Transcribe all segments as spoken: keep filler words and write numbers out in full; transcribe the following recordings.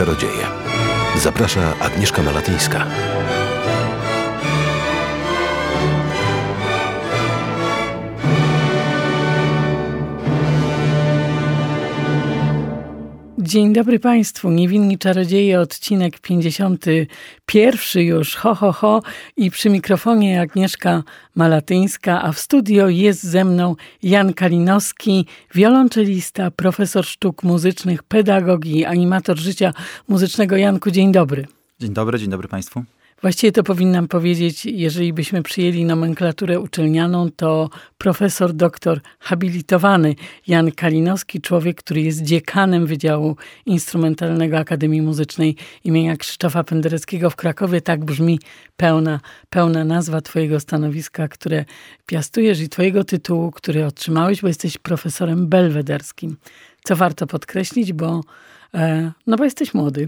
czarodzieje. Zaprasza Agnieszka Malatyńska. Dzień dobry Państwu, Niewinni Czarodzieje, odcinek pięćdziesiąty pierwszy już, ho, ho, ho. I przy mikrofonie Agnieszka Malatyńska, a w studio jest ze mną Jan Kalinowski, wiolonczelista, profesor sztuk muzycznych, pedagog i animator życia muzycznego. Janku, dzień dobry. Dzień dobry, dzień dobry Państwu. Właściwie to powinnam powiedzieć, jeżeli byśmy przyjęli nomenklaturę uczelnianą, to profesor, doktor habilitowany Jan Kalinowski, człowiek, który jest dziekanem Wydziału Instrumentalnego Akademii Muzycznej imienia Krzysztofa Pendereckiego w Krakowie. Tak brzmi pełna, pełna nazwa twojego stanowiska, które piastujesz, i twojego tytułu, który otrzymałeś, bo jesteś profesorem belwederskim. Co warto podkreślić, bo, e, no bo jesteś młody.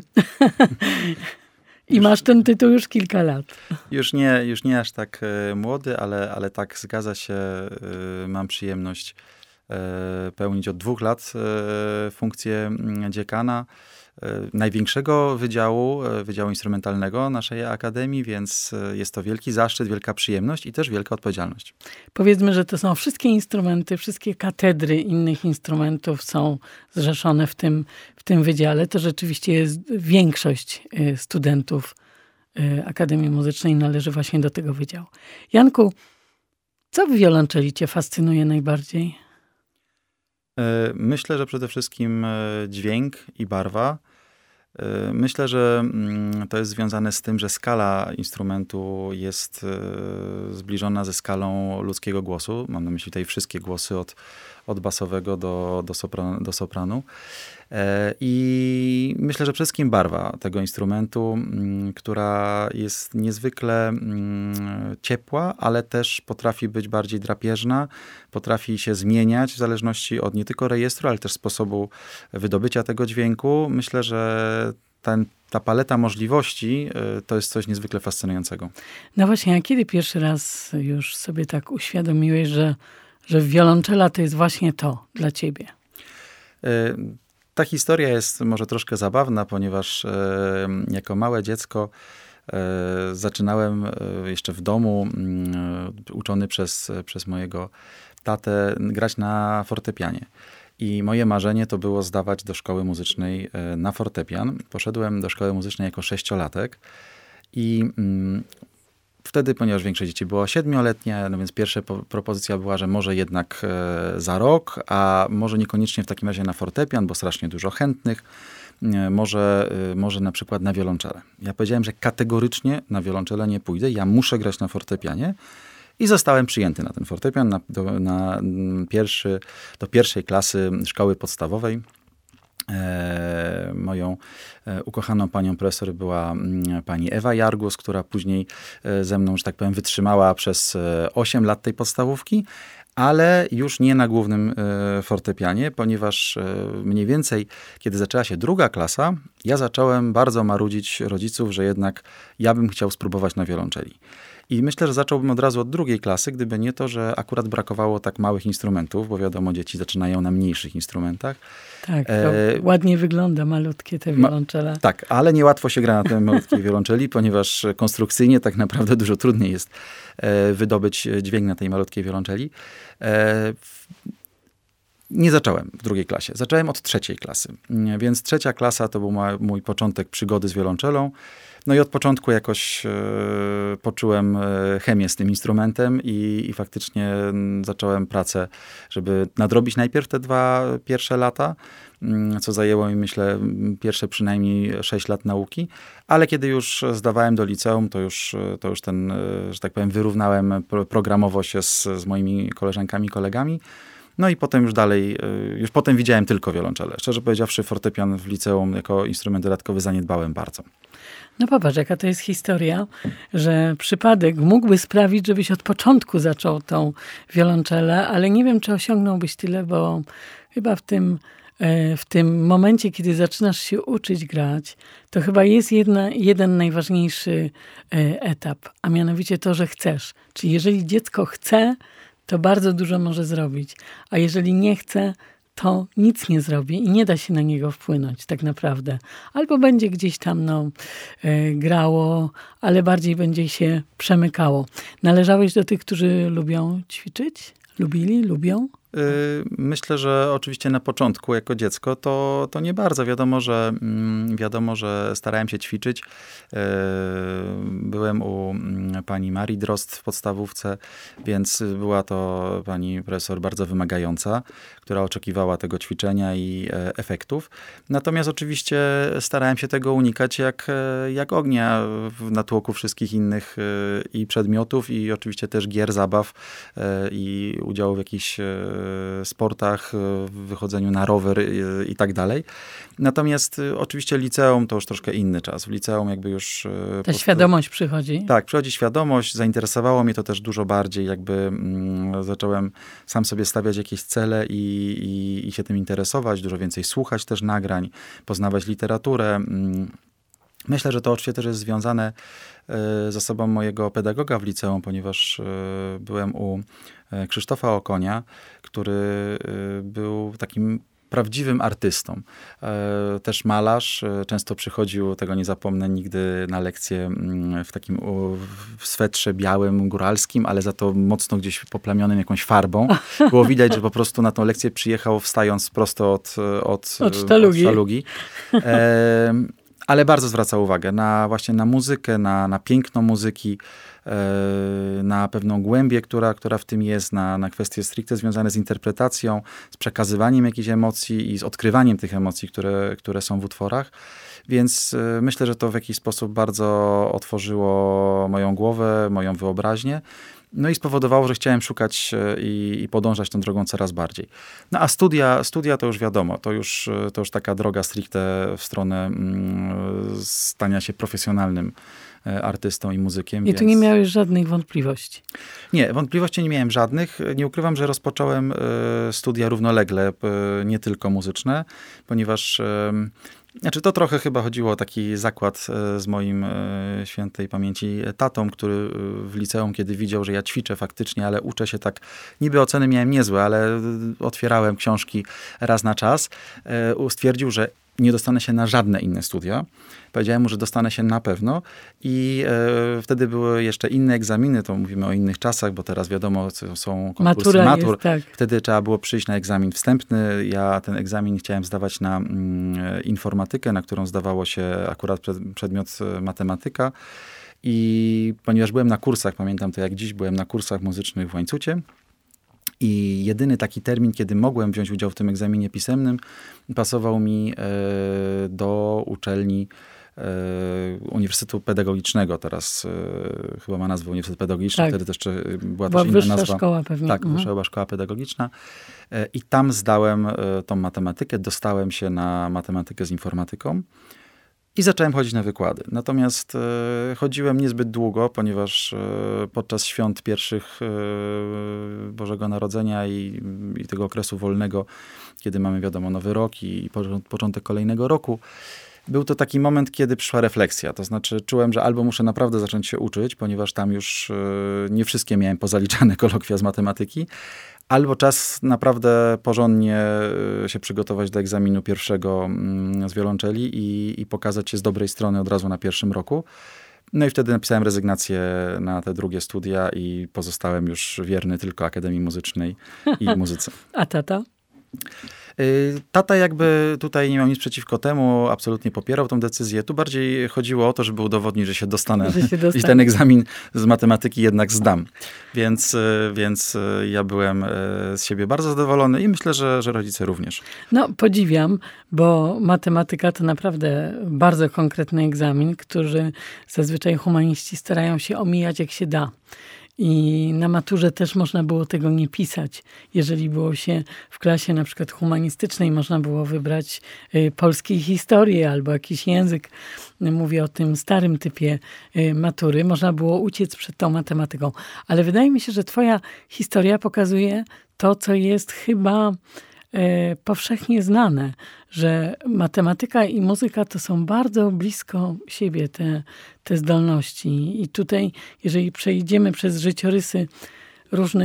I masz ten tytuł już kilka lat. Już nie, już nie aż tak e, młody, ale, ale tak zgadza się. E, mam przyjemność e, pełnić od dwóch lat e, funkcję dziekana e, największego wydziału, e, Wydziału Instrumentalnego naszej Akademii, więc e, jest to wielki zaszczyt, wielka przyjemność i też wielka odpowiedzialność. Powiedzmy, że to są wszystkie instrumenty, wszystkie katedry innych instrumentów są zrzeszone w tym, w tym wydziale. To rzeczywiście jest większość studentów Akademii Muzycznej należy właśnie do tego wydziału. Janku, co w wiolonczeli cię fascynuje najbardziej? Myślę, że przede wszystkim dźwięk i barwa. Myślę, że to jest związane z tym, że skala instrumentu jest zbliżona ze skalą ludzkiego głosu. Mam na myśli tutaj wszystkie głosy od, od basowego do, do, sopra, do sopranu. I myślę, że przede wszystkim barwa tego instrumentu, która jest niezwykle ciepła, ale też potrafi być bardziej drapieżna, potrafi się zmieniać w zależności od nie tylko rejestru, ale też sposobu wydobycia tego dźwięku. Myślę, że ten, ta paleta możliwości to jest coś niezwykle fascynującego. No właśnie, a kiedy pierwszy raz już sobie tak uświadomiłeś, że, że wiolonczela to jest właśnie to dla ciebie? Y- Ta historia jest może troszkę zabawna, ponieważ e, jako małe dziecko e, zaczynałem e, jeszcze w domu, e, uczony przez, przez mojego tatę, grać na fortepianie. I moje marzenie to było zdawać do szkoły muzycznej e, na fortepian. Poszedłem do szkoły muzycznej jako sześciolatek i mm, wtedy, ponieważ większość dzieci było siedmioletnie, no więc pierwsza po- propozycja była, że może jednak e, za rok, a może niekoniecznie w takim razie na fortepian, bo strasznie dużo chętnych, e, może, e, może na przykład na wiolonczelę. Ja powiedziałem, że kategorycznie na wiolonczelę nie pójdę, ja muszę grać na fortepianie i zostałem przyjęty na ten fortepian, na, do, na pierwszy, do pierwszej klasy szkoły podstawowej. E, moją e, ukochaną panią profesor była m, pani Ewa Jargus, która później e, ze mną, że tak powiem, wytrzymała przez e, osiem lat tej podstawówki, ale już nie na głównym e, fortepianie, ponieważ e, mniej więcej, kiedy zaczęła się druga klasa, ja zacząłem bardzo marudzić rodziców, że jednak ja bym chciał spróbować na wiolonczeli. I myślę, że zacząłbym od razu od drugiej klasy, gdyby nie to, że akurat brakowało tak małych instrumentów, bo wiadomo, dzieci zaczynają na mniejszych instrumentach. Tak, to e... ładnie wygląda malutkie te wiolonczele. Ma... Tak, ale niełatwo się gra na tej malutkiej wiolonczeli, ponieważ konstrukcyjnie tak naprawdę dużo trudniej jest e, wydobyć dźwięk na tej malutkiej wiolonczeli. E, Nie zacząłem w drugiej klasie. Zacząłem od trzeciej klasy. Więc trzecia klasa to był mój początek przygody z wiolonczelą. No i od początku jakoś e, poczułem chemię z tym instrumentem i, i faktycznie zacząłem pracę, żeby nadrobić najpierw te dwa pierwsze lata, co zajęło mi, myślę, pierwsze przynajmniej sześć lat nauki. Ale kiedy już zdawałem do liceum, to już, to już ten, że tak powiem, wyrównałem programowo się z, z moimi koleżankami, kolegami. No i potem już dalej, już potem widziałem tylko wiolonczelę. Szczerze powiedziawszy, fortepian w liceum jako instrument dodatkowy zaniedbałem bardzo. No popatrz, jaka to jest historia, że przypadek mógłby sprawić, żebyś od początku zaczął tą wiolonczelę, ale nie wiem, czy osiągnąłbyś tyle, bo chyba w tym, w tym momencie, kiedy zaczynasz się uczyć grać, to chyba jest jedna, jeden najważniejszy etap, a mianowicie to, że chcesz. Czyli jeżeli dziecko chce, to bardzo dużo może zrobić, a jeżeli nie chce, to nic nie zrobi i nie da się na niego wpłynąć tak naprawdę. Albo będzie gdzieś tam no, e, grało, ale bardziej będzie się przemykało. Należałeś do tych, którzy lubią ćwiczyć? Lubili? Lubią? Myślę, że oczywiście na początku jako dziecko to, to nie bardzo. Wiadomo, że wiadomo, że starałem się ćwiczyć. Byłem u pani Marii Drozd w podstawówce, więc była to pani profesor bardzo wymagająca, która oczekiwała tego ćwiczenia i efektów. Natomiast oczywiście starałem się tego unikać jak, jak ognia w natłoku wszystkich innych i przedmiotów, i oczywiście też gier, zabaw i udziału w jakichś sportach, w wychodzeniu na rower i tak dalej. Natomiast oczywiście liceum to już troszkę inny czas. W liceum jakby już... Ta prostu, świadomość przychodzi? Tak, przychodzi świadomość. Zainteresowało mnie to też dużo bardziej. Jakby mm, zacząłem sam sobie stawiać jakieś cele i, i, i się tym interesować. Dużo więcej słuchać też nagrań, poznawać literaturę. Myślę, że to oczywiście też jest związane z osobą mojego pedagoga w liceum, ponieważ byłem u Krzysztofa Okonia, który był takim prawdziwym artystą. Też malarz. Często przychodził, tego nie zapomnę nigdy, na lekcję w takim w swetrze białym, góralskim, ale za to mocno gdzieś poplamionym jakąś farbą. Było widać, że po prostu na tą lekcję przyjechał wstając prosto od, od, od sztalugi. Od sztalugi. E, ale bardzo zwracał uwagę na właśnie na muzykę, na, na piękno muzyki, na pewną głębię, która, która w tym jest, na, na kwestie stricte związane z interpretacją, z przekazywaniem jakichś emocji i z odkrywaniem tych emocji, które, które są w utworach. Więc myślę, że to w jakiś sposób bardzo otworzyło moją głowę, moją wyobraźnię. No i spowodowało, że chciałem szukać i, i podążać tą drogą coraz bardziej. No a studia, studia to już wiadomo, to już, to już taka droga stricte w stronę mm, stania się profesjonalnym artystą i muzykiem. I więc... tu nie miałeś żadnych wątpliwości? Nie, wątpliwości nie miałem żadnych. Nie ukrywam, że rozpocząłem y, studia równolegle, y, nie tylko muzyczne, ponieważ... Y, Znaczy to trochę chyba chodziło o taki zakład z moim świętej pamięci tatą, który w liceum, kiedy widział, że ja ćwiczę faktycznie, ale uczę się tak, niby oceny miałem niezłe, ale otwierałem książki raz na czas, stwierdził, że nie dostanę się na żadne inne studia. Powiedziałem mu, że dostanę się na pewno i e, wtedy były jeszcze inne egzaminy, to mówimy o innych czasach, bo teraz wiadomo, są konkursy Matura matur. Jest, tak. Wtedy trzeba było przyjść na egzamin wstępny. Ja ten egzamin chciałem zdawać na mm, informatykę, na którą zdawało się akurat przed, przedmiot matematyka. I ponieważ byłem na kursach, pamiętam to jak dziś, byłem na kursach muzycznych w Łańcucie. I jedyny taki termin, kiedy mogłem wziąć udział w tym egzaminie pisemnym, pasował mi e, do uczelni e, Uniwersytetu Pedagogicznego. Teraz e, chyba ma nazwę Uniwersytet Pedagogiczny. Tak. Wtedy też jeszcze była, była też inna wyższa nazwa. szkoła pewnie. Tak, mhm. wyższa szkoła pedagogiczna. E, I tam zdałem e, tą matematykę. Dostałem się na matematykę z informatyką. I zacząłem chodzić na wykłady. Natomiast e, chodziłem niezbyt długo, ponieważ e, podczas świąt pierwszych e, Bożego Narodzenia i, i tego okresu wolnego, kiedy mamy, wiadomo, Nowy Rok i, i początek kolejnego roku, był to taki moment, kiedy przyszła refleksja. To znaczy czułem, że albo muszę naprawdę zacząć się uczyć, ponieważ tam już e, nie wszystkie miałem pozaliczane kolokwia z matematyki, albo czas naprawdę porządnie się przygotować do egzaminu pierwszego z wiolonczeli i, i pokazać się z dobrej strony od razu na pierwszym roku. No i wtedy napisałem rezygnację na te drugie studia i pozostałem już wierny tylko Akademii Muzycznej i muzyce. A tata? Tata jakby tutaj nie miał nic przeciwko temu, absolutnie popierał tą decyzję. Tu bardziej chodziło o to, żeby udowodnić, że się dostanę że się i ten egzamin z matematyki jednak zdam. Więc, więc ja byłem z siebie bardzo zadowolony i myślę, że, że rodzice również. No podziwiam, bo matematyka to naprawdę bardzo konkretny egzamin, który zazwyczaj humaniści starają się omijać jak się da. I na maturze też można było tego nie pisać. Jeżeli było się w klasie na przykład humanistycznej, można było wybrać y, polskiej historii albo jakiś język. Mówię o tym starym typie y, matury. Można było uciec przed tą matematyką. Ale wydaje mi się, że twoja historia pokazuje to, co jest chyba y, powszechnie znane, że matematyka i muzyka to są bardzo blisko siebie te, te zdolności. I tutaj, jeżeli przejdziemy przez życiorysy różnych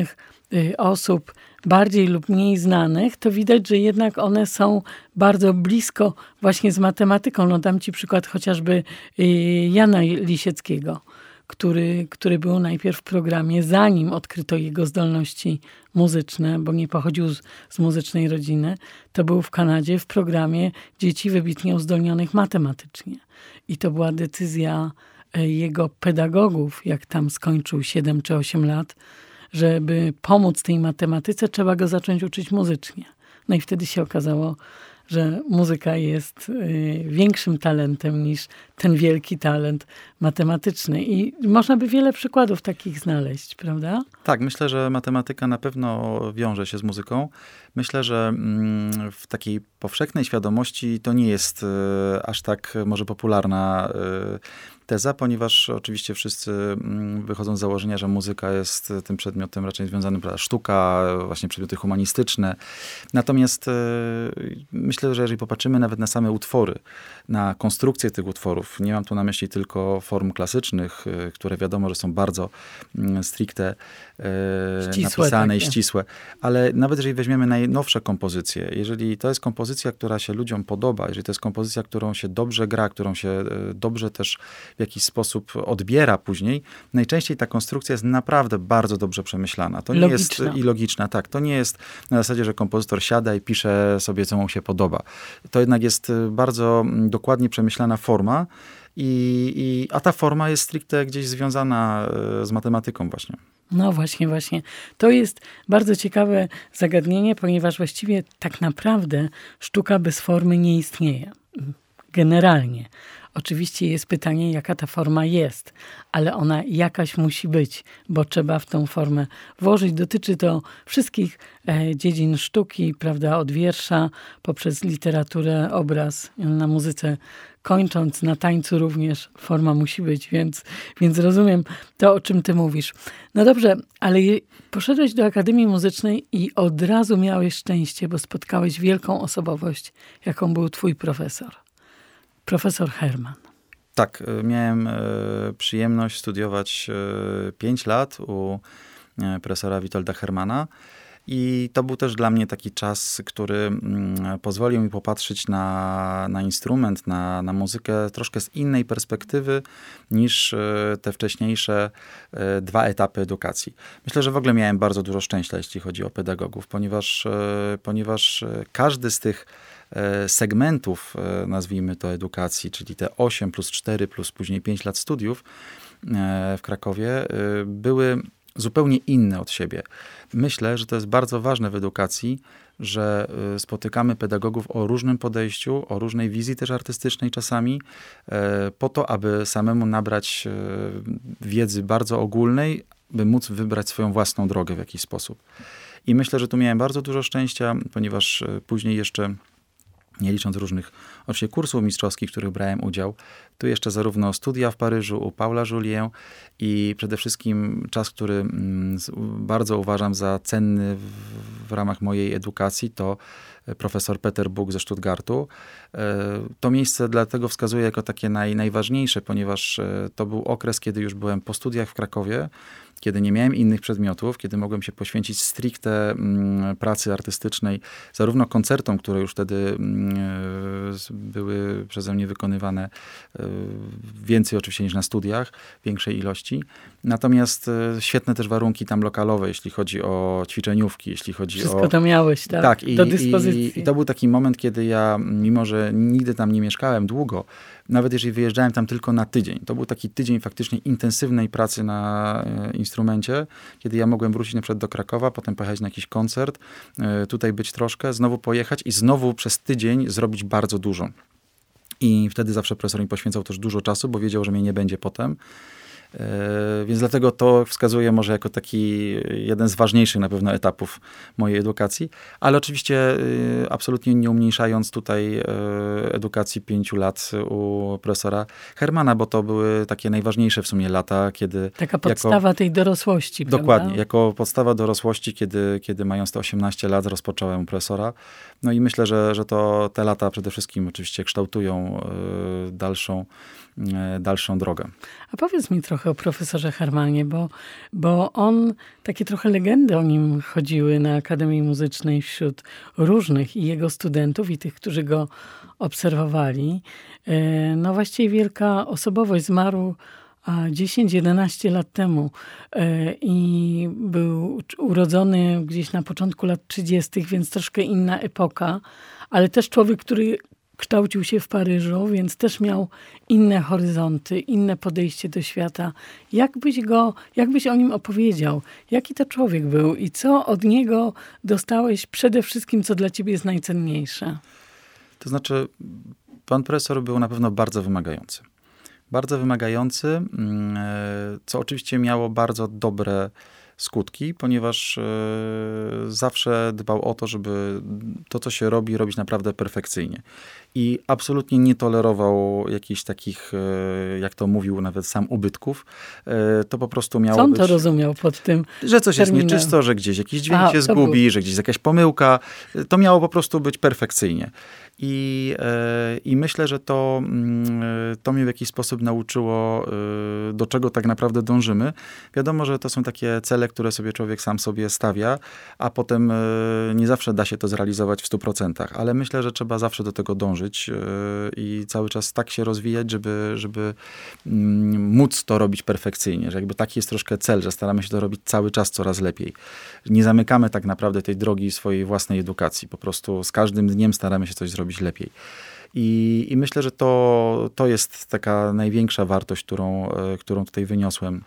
osób bardziej lub mniej znanych, to widać, że jednak one są bardzo blisko właśnie z matematyką. No dam ci przykład chociażby Jana Lisieckiego, który, który był najpierw w programie, zanim odkryto jego zdolności muzyczne, bo nie pochodził z, z muzycznej rodziny, to był w Kanadzie w programie dzieci wybitnie uzdolnionych matematycznie. I to była decyzja jego pedagogów, jak tam skończył siedem czy osiem lat, żeby pomóc tej matematyce, trzeba go zacząć uczyć muzycznie. No i wtedy się okazało, że muzyka jest y, większym talentem niż ten wielki talent matematyczny. I można by wiele przykładów takich znaleźć, prawda? Tak, myślę, że matematyka na pewno wiąże się z muzyką. Myślę, że mm, w takiej powszechnej świadomości to nie jest y, aż tak może popularna y, teza, ponieważ oczywiście wszyscy mm, wychodzą z założenia, że muzyka jest tym przedmiotem raczej związanym, prawda, sztuka, właśnie przedmioty humanistyczne. Natomiast y, myślę, że jeżeli popatrzymy nawet na same utwory, na konstrukcję tych utworów, nie mam tu na myśli tylko form klasycznych, y, które wiadomo, że są bardzo y, stricte y, ścisłe, napisane i takie. ścisłe, ale nawet jeżeli weźmiemy najnowsze kompozycje, jeżeli to jest kompozycja, która się ludziom podoba, jeżeli to jest kompozycja, którą się dobrze gra, którą się y, dobrze też w jakiś sposób odbiera później, najczęściej ta konstrukcja jest naprawdę bardzo dobrze przemyślana. To nie Logiczna. jest i logiczna, tak. To nie jest na zasadzie, że kompozytor siada i pisze sobie, co mu się podoba. To jednak jest bardzo dokładnie przemyślana forma i, i a ta forma jest stricte gdzieś związana z matematyką właśnie. No właśnie, właśnie. To jest bardzo ciekawe zagadnienie, ponieważ właściwie tak naprawdę sztuka bez formy nie istnieje. Generalnie. Oczywiście jest pytanie, jaka ta forma jest, ale ona jakaś musi być, bo trzeba w tą formę włożyć. Dotyczy to wszystkich e, dziedzin sztuki, prawda, od wiersza, poprzez literaturę, obraz, na muzyce kończąc, na tańcu również forma musi być, więc, więc rozumiem to, o czym ty mówisz. No dobrze, ale je, poszedłeś do Akademii Muzycznej i od razu miałeś szczęście, bo spotkałeś wielką osobowość, jaką był twój profesor. Profesor Herman. Tak, miałem e, przyjemność studiować e, pięć lat u e, profesora Witolda Hermana i to był też dla mnie taki czas, który mm, pozwolił mi popatrzeć na, na instrument, na, na muzykę troszkę z innej perspektywy niż e, te wcześniejsze e, dwa etapy edukacji. Myślę, że w ogóle miałem bardzo dużo szczęścia, jeśli chodzi o pedagogów, ponieważ, e, ponieważ każdy z tych segmentów, nazwijmy to, edukacji, czyli te osiem plus cztery plus później pięć lat studiów w Krakowie, były zupełnie inne od siebie. Myślę, że to jest bardzo ważne w edukacji, że spotykamy pedagogów o różnym podejściu, o różnej wizji też artystycznej czasami, po to, aby samemu nabrać wiedzy bardzo ogólnej, by móc wybrać swoją własną drogę w jakiś sposób. I myślę, że tu miałem bardzo dużo szczęścia, ponieważ później jeszcze, nie licząc różnych oczywiście kursów mistrzowskich, w których brałem udział, tu jeszcze zarówno studia w Paryżu u Paula Julię i przede wszystkim czas, który mm, bardzo uważam za cenny w, w ramach mojej edukacji, to profesor Peter Buch ze Stuttgartu. To miejsce dlatego wskazuję jako takie naj, najważniejsze, ponieważ to był okres, kiedy już byłem po studiach w Krakowie, kiedy nie miałem innych przedmiotów, kiedy mogłem się poświęcić stricte mm, pracy artystycznej, zarówno koncertom, które już wtedy mm, były przeze mnie wykonywane y, więcej oczywiście niż na studiach, większej ilości. Natomiast y, świetne też warunki tam lokalowe, jeśli chodzi o ćwiczeniówki, jeśli chodzi Wszystko o... Wszystko to miałeś, tak? Tak, i, do dyspozycji. I, i to był taki moment, kiedy ja, mimo że nigdy tam nie mieszkałem długo, nawet jeżeli wyjeżdżałem tam tylko na tydzień, to był taki tydzień faktycznie intensywnej pracy na e, instrumencie, kiedy ja mogłem wrócić na przykład do Krakowa, potem pojechać na jakiś koncert, e, tutaj być troszkę, znowu pojechać i znowu przez tydzień zrobić bardzo dużo. I wtedy zawsze profesor mi poświęcał też dużo czasu, bo wiedział, że mnie nie będzie potem. Yy, więc dlatego to wskazuję może jako taki jeden z ważniejszych na pewno etapów mojej edukacji, ale oczywiście yy, absolutnie nie umniejszając tutaj yy, edukacji pięciu lat u profesora Hermana, bo to były takie najważniejsze w sumie lata, kiedy... Taka podstawa jako, tej dorosłości, dokładnie, prawda? jako podstawa dorosłości, kiedy, kiedy mając te osiemnaście lat rozpocząłem u profesora. No i myślę, że, że to te lata przede wszystkim oczywiście kształtują yy, dalszą, yy, dalszą drogę. A powiedz mi trochę trochę o profesorze Harmanie, bo, bo on, takie trochę legendy o nim chodziły na Akademii Muzycznej wśród różnych i jego studentów, i tych, którzy go obserwowali. No właściwie wielka osobowość, zmarł dziesięć jedenaście lat temu i był urodzony gdzieś na początku lat trzydziestych, więc troszkę inna epoka, ale też człowiek, który kształcił się w Paryżu, więc też miał inne horyzonty, inne podejście do świata. Jak byś go, jak byś o nim opowiedział? Jaki to człowiek był i co od niego dostałeś przede wszystkim, co dla ciebie jest najcenniejsze? To znaczy, pan profesor był na pewno bardzo wymagający. Bardzo wymagający, co oczywiście miało bardzo dobre skutki, ponieważ zawsze dbał o to, żeby to, co się robi, robić naprawdę perfekcyjnie. I absolutnie nie tolerował jakichś takich, jak to mówił nawet sam, ubytków. To po prostu miało Co on być... to rozumiał pod tym Że coś terminem? jest nieczysto, że gdzieś jakiś dźwięk A, się zgubi, był. że gdzieś jakaś pomyłka. To miało po prostu być perfekcyjnie. I, i myślę, że to, to mnie w jakiś sposób nauczyło, do czego tak naprawdę dążymy. Wiadomo, że to są takie cele, które sobie człowiek sam sobie stawia, a potem nie zawsze da się to zrealizować w stu procentach, ale myślę, że trzeba zawsze do tego dążyć i cały czas tak się rozwijać, żeby, żeby móc to robić perfekcyjnie, że jakby taki jest troszkę cel, że staramy się to robić cały czas coraz lepiej. Nie zamykamy tak naprawdę tej drogi swojej własnej edukacji. Po prostu z każdym dniem staramy się coś zrobić lepiej. I, i myślę, że to, to jest taka największa wartość, którą, którą tutaj wyniosłem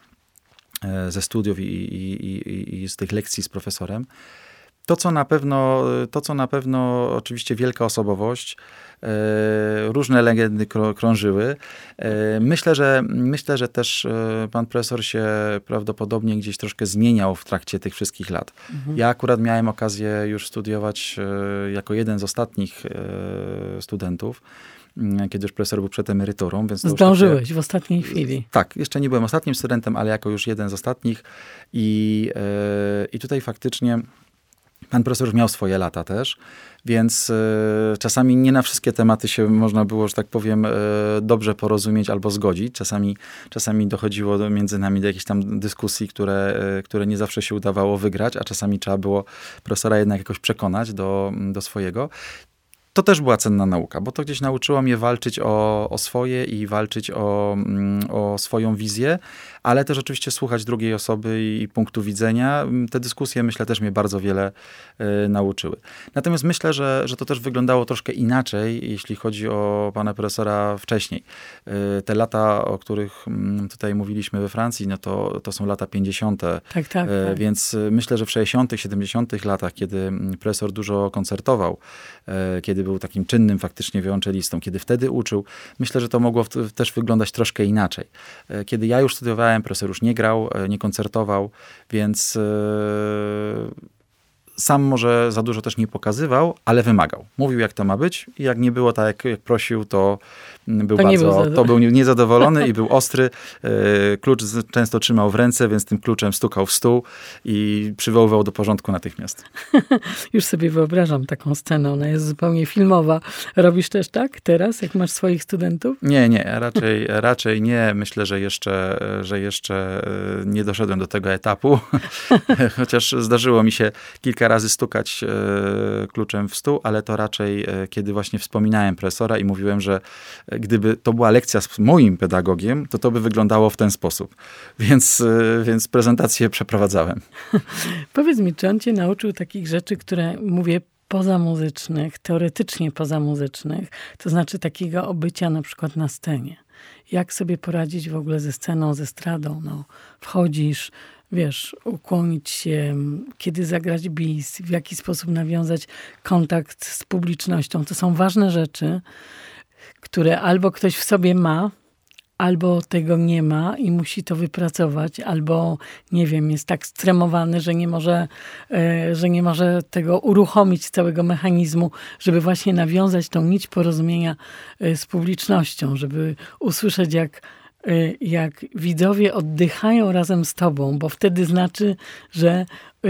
ze studiów i, i, i, i z tych lekcji z profesorem. To, co na pewno, to, co na pewno oczywiście wielka osobowość, e, różne legendy krążyły. E, myślę, że, myślę, że też e, pan profesor się prawdopodobnie gdzieś troszkę zmieniał w trakcie tych wszystkich lat. Mhm. Ja akurat miałem okazję już studiować e, jako jeden z ostatnich e, studentów, kiedy już profesor był przed emeryturą. Więc to Zdążyłeś takie, w ostatniej chwili. Tak, jeszcze nie byłem ostatnim studentem, ale jako już jeden z ostatnich. I, e, i tutaj faktycznie pan profesor już miał swoje lata też, więc y, czasami nie na wszystkie tematy się można było, że tak powiem, y, dobrze porozumieć albo zgodzić. Czasami, czasami dochodziło do, między nami do jakichś tam dyskusji, które, y, które nie zawsze się udawało wygrać, a czasami trzeba było profesora jednak jakoś przekonać do, do swojego. To też była cenna nauka, bo to gdzieś nauczyło mnie walczyć o, o swoje i walczyć o, o swoją wizję, ale też oczywiście słuchać drugiej osoby i, i punktu widzenia. Te dyskusje, myślę, też mnie bardzo wiele y, nauczyły. Natomiast myślę, że, że to też wyglądało troszkę inaczej, jeśli chodzi o pana profesora wcześniej. Y, te lata, o których y, tutaj mówiliśmy we Francji, no to, to są lata pięćdziesiąte. Tak, tak, y, tak. Więc myślę, że w sześćdziesiątych, siedemdziesiątych latach, kiedy profesor dużo koncertował, y, kiedy był takim czynnym faktycznie wiolonczelistą, kiedy wtedy uczył, myślę, że to mogło w, też wyglądać troszkę inaczej. Kiedy ja już studiowałem, profesor już nie grał, nie koncertował, więc yy, sam może za dużo też nie pokazywał, ale wymagał. Mówił, jak to ma być i jak nie było tak, jak, jak prosił, to był to bardzo, był to był niezadowolony i był ostry. Yy, klucz często trzymał w ręce, więc tym kluczem stukał w stół i przywoływał do porządku natychmiast. Już sobie wyobrażam taką scenę, ona jest zupełnie filmowa. Robisz też tak teraz, jak masz swoich studentów? Nie, nie, raczej, raczej nie. Myślę, że jeszcze, że jeszcze nie doszedłem do tego etapu, chociaż zdarzyło mi się kilka razy stukać kluczem w stół, ale to raczej, kiedy właśnie wspominałem profesora i mówiłem, że gdyby to była lekcja z moim pedagogiem, to to by wyglądało w ten sposób. Więc, więc prezentację przeprowadzałem. Powiedz mi, czy on cię nauczył takich rzeczy, które mówię pozamuzycznych, teoretycznie pozamuzycznych, to znaczy takiego obycia na przykład na scenie. Jak sobie poradzić w ogóle ze sceną, ze estradą? No, wchodzisz, wiesz, ukłonić się, kiedy zagrać bis, w jaki sposób nawiązać kontakt z publicznością. To są ważne rzeczy, które albo ktoś w sobie ma, albo tego nie ma i musi to wypracować, albo, nie wiem, jest tak stremowany, że nie może, e, że nie może tego uruchomić całego mechanizmu, żeby właśnie nawiązać tą nić porozumienia e, z publicznością, żeby usłyszeć, jak, e, jak widzowie oddychają razem z tobą, bo wtedy znaczy, że e,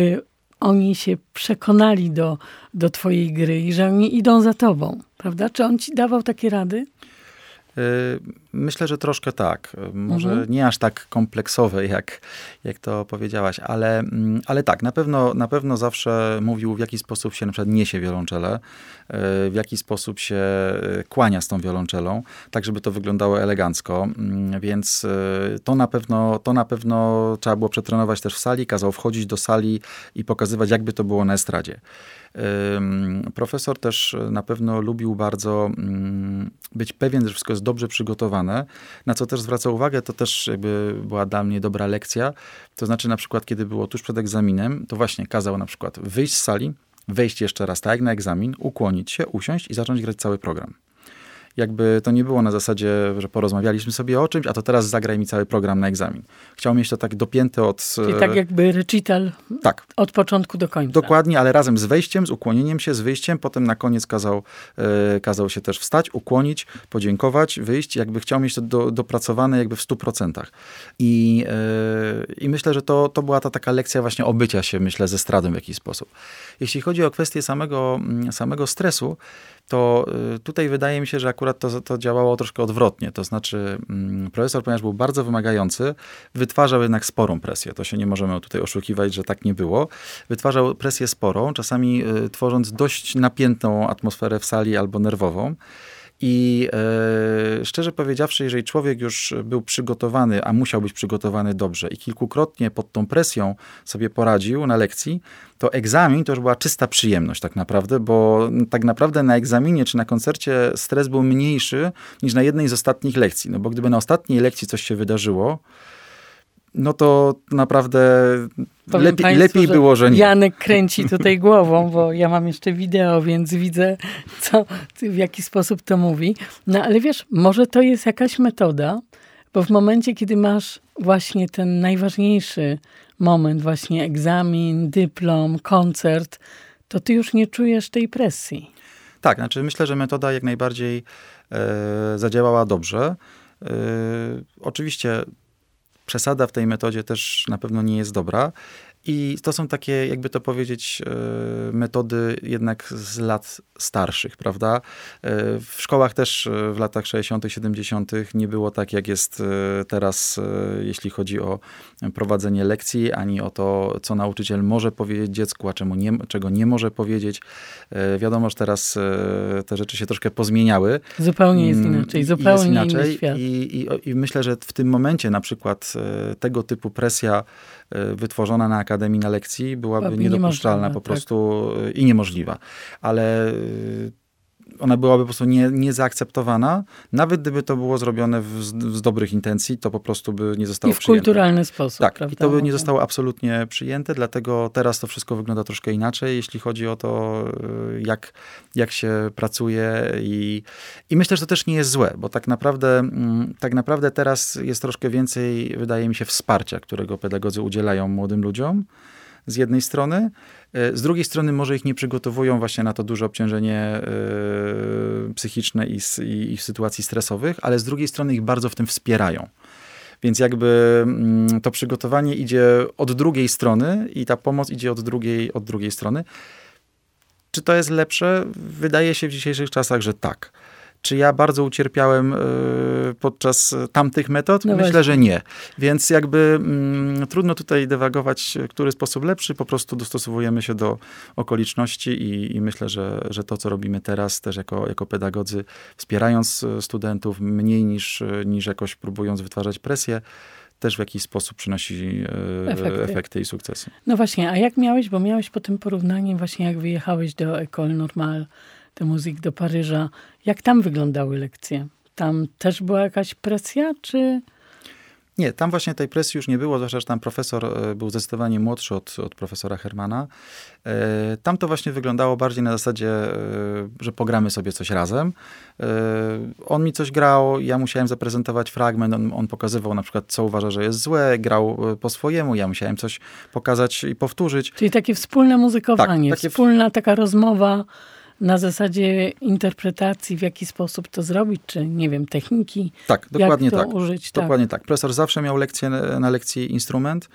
oni się przekonali do, do twojej gry i że oni idą za tobą, prawda? Czy on ci dawał takie rady? Myślę, że troszkę tak. Może Mhm. nie aż tak kompleksowe, jak, jak to powiedziałaś, ale, ale tak, na pewno, na pewno zawsze mówił, w jaki sposób się na przykład niesie wiolonczelę, w jaki sposób się kłania z tą wiolonczelą, tak żeby to wyglądało elegancko, więc to na pewno, to na pewno trzeba było przetrenować też w sali, kazał wchodzić do sali i pokazywać, jakby to było na estradzie. Profesor też na pewno lubił bardzo być pewien, że wszystko jest dobrze przygotowane, na co też zwraca uwagę, to też jakby była dla mnie dobra lekcja, to znaczy na przykład, kiedy było tuż przed egzaminem, to właśnie kazał na przykład wyjść z sali, wejść jeszcze raz tak jak na egzamin, ukłonić się, usiąść i zacząć grać cały program. Jakby to nie było na zasadzie, że porozmawialiśmy sobie o czymś, a to teraz zagraj mi cały program na egzamin. Chciał mieć to tak dopięte od... Czyli tak jakby recital tak. Od początku do końca. Dokładnie, ale razem z wejściem, z ukłonieniem się, z wyjściem. Potem na koniec kazał, e, kazał się też wstać, ukłonić, podziękować, wyjść. Jakby chciał mieć to do, dopracowane jakby w stu procentach. I, e, i myślę, że to, to była ta taka lekcja właśnie obycia się, myślę, ze estradą w jakiś sposób. Jeśli chodzi o kwestię samego, samego stresu, to tutaj wydaje mi się, że akurat to, to działało troszkę odwrotnie. To znaczy profesor, ponieważ był bardzo wymagający, wytwarzał jednak sporą presję. To się nie możemy tutaj oszukiwać, że tak nie było. Wytwarzał presję sporą, czasami tworząc dość napiętą atmosferę w sali albo nerwową. I e, szczerze powiedziawszy, jeżeli człowiek już był przygotowany, a musiał być przygotowany dobrze i kilkukrotnie pod tą presją sobie poradził na lekcji, to egzamin to już była czysta przyjemność tak naprawdę, bo tak naprawdę na egzaminie czy na koncercie stres był mniejszy niż na jednej z ostatnich lekcji. No bo gdyby na ostatniej lekcji coś się wydarzyło, no to naprawdę lepiej, Państwu, lepiej że było, że nie. Janek kręci tutaj głową, bo ja mam jeszcze wideo, więc widzę, co, w jaki sposób to mówi. No ale wiesz, może to jest jakaś metoda, bo w momencie, kiedy masz właśnie ten najważniejszy moment, właśnie egzamin, dyplom, koncert, to ty już nie czujesz tej presji. Tak, znaczy myślę, że metoda jak najbardziej e, zadziałała dobrze. E, oczywiście przesada w tej metodzie też na pewno nie jest dobra. I to są takie, jakby to powiedzieć, metody jednak z lat starszych, prawda? W szkołach też w latach sześćdziesiątych, siedemdziesiątych nie było tak, jak jest teraz, jeśli chodzi o prowadzenie lekcji, ani o to, co nauczyciel może powiedzieć dziecku, a czemu nie, czego nie może powiedzieć. Wiadomo, że teraz te rzeczy się troszkę pozmieniały. Zupełnie jest inaczej, zupełnie jest inaczej. inny świat. I, i, I myślę, że w tym momencie na przykład tego typu presja wytworzona na Akademii na lekcji byłaby Byłaby niedopuszczalna po prostu tak. i niemożliwa. Ale ona byłaby po prostu nie, niezaakceptowana. Nawet gdyby to było zrobione w, z dobrych intencji, to po prostu by nie zostało I w przyjęte. kulturalny sposób. Tak, prawda? i to by nie zostało absolutnie przyjęte, dlatego teraz to wszystko wygląda troszkę inaczej, jeśli chodzi o to, jak, jak się pracuje i, i myślę, że to też nie jest złe, bo tak naprawdę, tak naprawdę teraz jest troszkę więcej, wydaje mi się, wsparcia, którego pedagodzy udzielają młodym ludziom z jednej strony. Z drugiej strony może ich nie przygotowują właśnie na to duże obciążenie yy, psychiczne i, i, i w sytuacji stresowych, ale z drugiej strony ich bardzo w tym wspierają. Więc jakby mm, to przygotowanie idzie od drugiej strony i ta pomoc idzie od drugiej, od drugiej strony. Czy to jest lepsze? Wydaje się w dzisiejszych czasach, że tak. Czy ja bardzo ucierpiałem y, podczas tamtych metod? No Myślę, właśnie. że nie. Więc jakby mm, trudno tutaj dywagować, który sposób lepszy. Po prostu dostosowujemy się do okoliczności i, i myślę, że, że to, co robimy teraz też jako, jako pedagodzy, wspierając studentów mniej niż, niż jakoś próbując wytwarzać presję, też w jakiś sposób przynosi e, Efekty. efekty i sukcesy. No właśnie, a jak miałeś, bo miałeś po tym porównaniem właśnie jak wyjechałeś do École Normale de Musique do Paryża, jak tam wyglądały lekcje? Tam też była jakaś presja, czy... Nie, tam właśnie tej presji już nie było, zwłaszcza, że tam profesor był zdecydowanie młodszy od, od profesora Hermana. E, tam to właśnie wyglądało bardziej na zasadzie, e, że pogramy sobie coś razem. E, on mi coś grał, ja musiałem zaprezentować fragment, on, on pokazywał na przykład, co uważa, że jest złe, grał po swojemu, ja musiałem coś pokazać i powtórzyć. Czyli takie wspólne muzykowanie, Tak, takie w- wspólna taka rozmowa na zasadzie interpretacji, w jaki sposób to zrobić, czy nie wiem, techniki, Tak, dokładnie jak to tak. użyć. Dokładnie tak. Profesor zawsze miał lekcję, na lekcji instrument.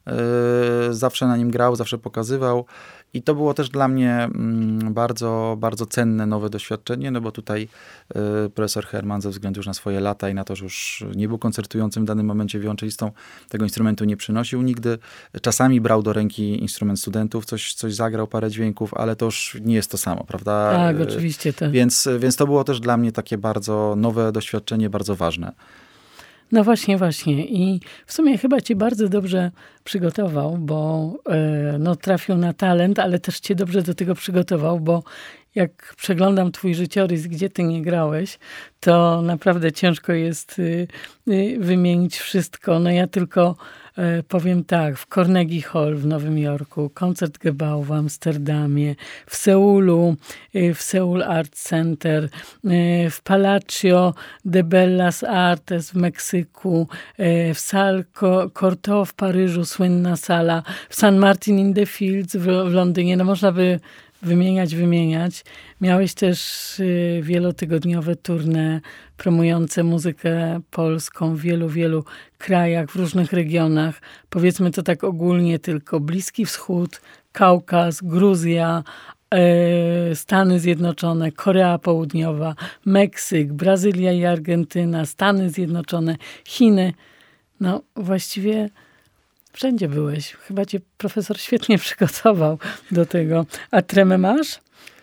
zawsze na nim grał, zawsze pokazywał. I to było też dla mnie mm, bardzo, bardzo cenne, nowe doświadczenie, no bo tutaj y, profesor Herman ze względu już na swoje lata i na to, że już nie był koncertującym w danym momencie wiolonczelistą, tego instrumentu nie przynosił nigdy. Czasami brał do ręki instrument studentów, coś, coś zagrał, parę dźwięków, ale to już nie jest to samo, prawda? Tak, Y, oczywiście. Tak. Więc, więc to było też dla mnie takie bardzo nowe doświadczenie, bardzo ważne. No właśnie, właśnie. I w sumie chyba cię bardzo dobrze przygotował, bo e, no, trafił na talent, ale też cię dobrze do tego przygotował, bo jak przeglądam twój życiorys, gdzie ty nie grałeś, to naprawdę ciężko jest y, y, wymienić wszystko. No ja tylko y, powiem tak, w Carnegie Hall w Nowym Jorku, Concertgebouw w Amsterdamie, w Seulu, y, w Seoul Arts Center, y, w Palacio de Bellas Artes w Meksyku, y, w Salle Cortot w Paryżu, słynna sala, w Saint Martin in the Fields w, w Londynie. No można by wymieniać, wymieniać. Miałeś też y, wielotygodniowe tournée promujące muzykę polską w wielu, wielu krajach, w różnych regionach. Powiedzmy to tak ogólnie tylko. Bliski Wschód, Kaukaz, Gruzja, y, Stany Zjednoczone, Korea Południowa, Meksyk, Brazylia i Argentyna, Stany Zjednoczone, Chiny. No właściwie wszędzie byłeś. Chyba cię profesor świetnie przygotował do tego. A tremę masz?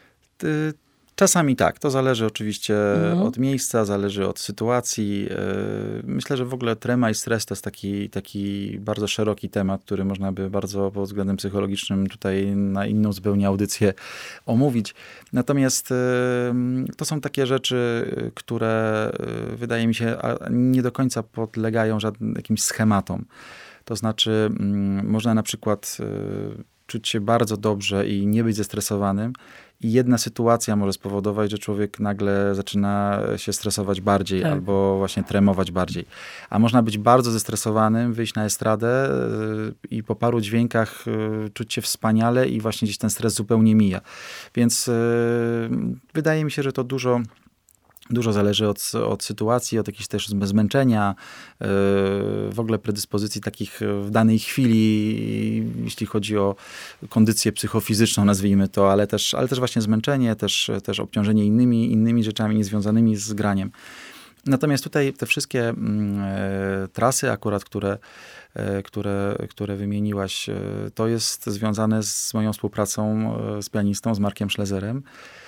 Czasami tak. To zależy oczywiście mhm. od miejsca, zależy od sytuacji. Myślę, że w ogóle trema i stres to jest taki, taki bardzo szeroki temat, który można by bardzo pod względem psychologicznym tutaj na inną zupełnie audycję omówić. Natomiast to są takie rzeczy, które wydaje mi się nie do końca podlegają żadnym jakimś schematom. To znaczy, można na przykład czuć się bardzo dobrze i nie być zestresowanym i jedna sytuacja może spowodować, że człowiek nagle zaczyna się stresować bardziej tak. albo właśnie tremować bardziej. A można być bardzo zestresowanym, wyjść na estradę i po paru dźwiękach czuć się wspaniale i właśnie gdzieś ten stres zupełnie mija. Więc wydaje mi się, że to dużo Dużo zależy od, od sytuacji, od jakiegoś też zmęczenia, yy, w ogóle predyspozycji takich w danej chwili, jeśli chodzi o kondycję psychofizyczną, nazwijmy to, ale też, ale też właśnie zmęczenie, też, też obciążenie innymi, innymi rzeczami związanymi z graniem. Natomiast tutaj te wszystkie yy, trasy akurat, które, yy, które, które wymieniłaś, yy, to jest związane z moją współpracą yy, z pianistą, z Markiem Schlezerem.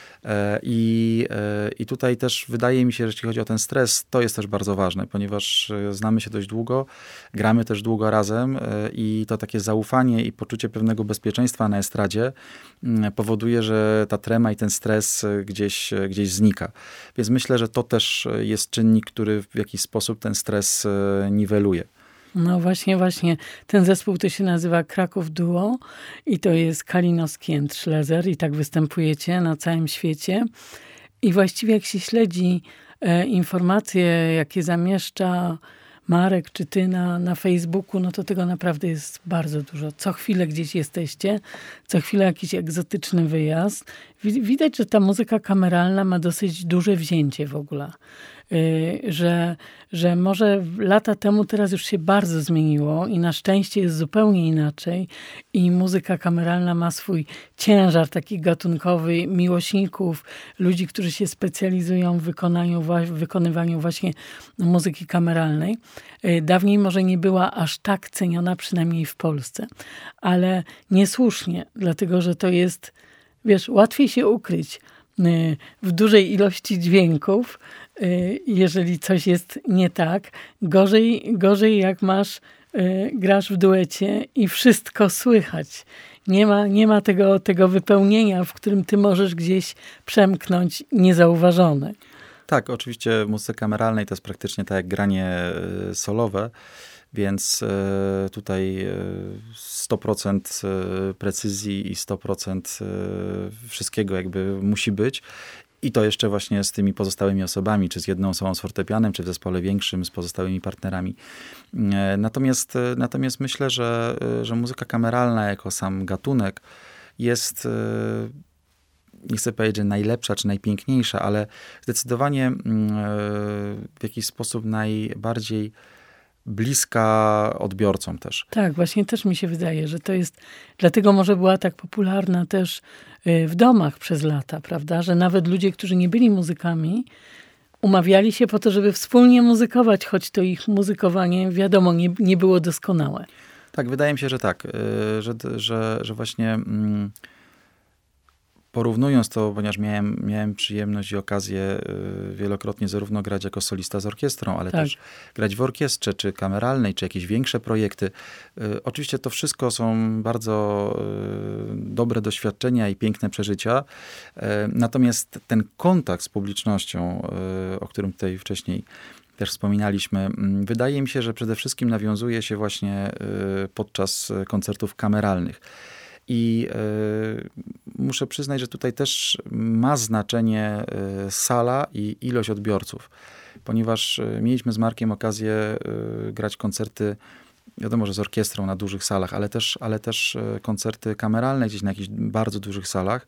I, I tutaj też wydaje mi się, że jeśli chodzi o ten stres, to jest też bardzo ważne, ponieważ znamy się dość długo, gramy też długo razem i to takie zaufanie i poczucie pewnego bezpieczeństwa na estradzie powoduje, że ta trema i ten stres gdzieś, gdzieś znika. Więc myślę, że to też jest czynnik, który w jakiś sposób ten stres niweluje. No właśnie, właśnie. Ten zespół to się nazywa Kraków Duo i to jest Kalinowski and Schlezer i tak występujecie na całym świecie. I właściwie jak się śledzi e, informacje, jakie zamieszcza Marek czy ty na, na Facebooku, no to tego naprawdę jest bardzo dużo. Co chwilę gdzieś jesteście, co chwilę jakiś egzotyczny wyjazd. Widać, że ta muzyka kameralna ma dosyć duże wzięcie w ogóle. Że, że może lata temu teraz już się bardzo zmieniło i na szczęście jest zupełnie inaczej i muzyka kameralna ma swój ciężar taki gatunkowy, miłośników, ludzi, którzy się specjalizują w wykonaniu, w wykonywaniu właśnie muzyki kameralnej. Dawniej może nie była aż tak ceniona, przynajmniej w Polsce, ale niesłusznie, dlatego że to jest, wiesz, łatwiej się ukryć w dużej ilości dźwięków, jeżeli coś jest nie tak. Gorzej, gorzej jak masz, grasz w duecie i wszystko słychać. Nie ma, nie ma tego, tego wypełnienia, w którym ty możesz gdzieś przemknąć niezauważone. Tak, oczywiście w muzyce kameralnej to jest praktycznie tak jak granie solowe, więc tutaj sto procent precyzji i sto procent wszystkiego jakby musi być. I to jeszcze właśnie z tymi pozostałymi osobami, czy z jedną osobą z fortepianem, czy w zespole większym, z pozostałymi partnerami. Natomiast, natomiast myślę, że, że muzyka kameralna jako sam gatunek jest, nie chcę powiedzieć, że najlepsza, czy najpiękniejsza, ale zdecydowanie w jakiś sposób najbardziej bliska odbiorcom też. Tak, właśnie też mi się wydaje, że to jest, dlatego może była tak popularna też w domach przez lata, prawda, że nawet ludzie, którzy nie byli muzykami, umawiali się po to, żeby wspólnie muzykować, choć to ich muzykowanie, wiadomo, nie, nie było doskonałe. Tak, wydaje mi się, że tak, że, że, że właśnie mm, porównując to, ponieważ miałem, miałem przyjemność i okazję wielokrotnie zarówno grać jako solista z orkiestrą, ale tak. też grać w orkiestrze, czy kameralnej, czy jakieś większe projekty. Oczywiście to wszystko są bardzo dobre doświadczenia i piękne przeżycia. Natomiast ten kontakt z publicznością, o którym tutaj wcześniej też wspominaliśmy, wydaje mi się, że przede wszystkim nawiązuje się właśnie podczas koncertów kameralnych. I y, muszę przyznać, że tutaj też ma znaczenie y, sala i ilość odbiorców, ponieważ y, mieliśmy z Markiem okazję y, grać koncerty, wiadomo, że z orkiestrą na dużych salach, ale też, ale też y, koncerty kameralne gdzieś na jakichś bardzo dużych salach.